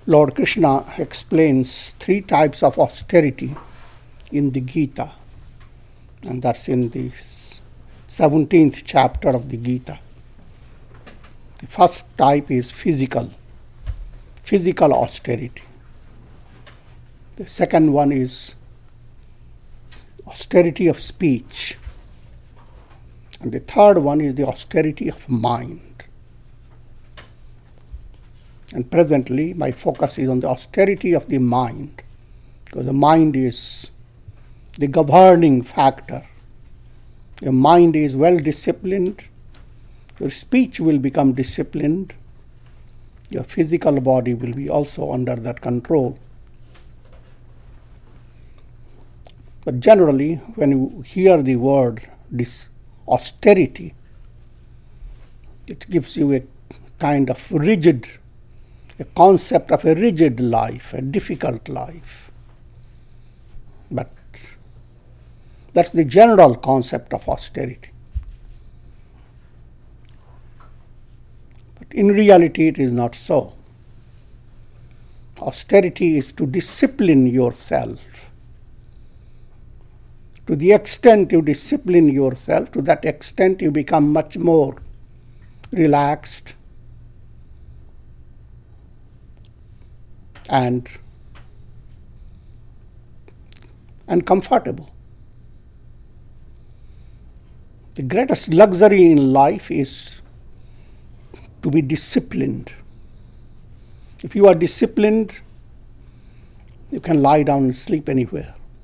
Lord Krishna explains three types of austerity in the Gita, and that's in the 17th chapter of the Gita. The first type is physical austerity. The second one is austerity of speech. And the third one is the austerity of mind. And presently, my focus is on the austerity of the mind, because the mind is the governing factor. Your mind is well disciplined, your speech will become disciplined, your physical body will be also under that control. But generally, when you hear the word austerity, it gives you a kind of a concept of a rigid life, a difficult life. But that's the general concept of austerity. But in reality, it is not so. Austerity is to discipline yourself. To the extent you discipline yourself, to that extent you become much more relaxed and comfortable. The greatest luxury in life is to be disciplined. If you are disciplined, you can lie down and sleep anywhere.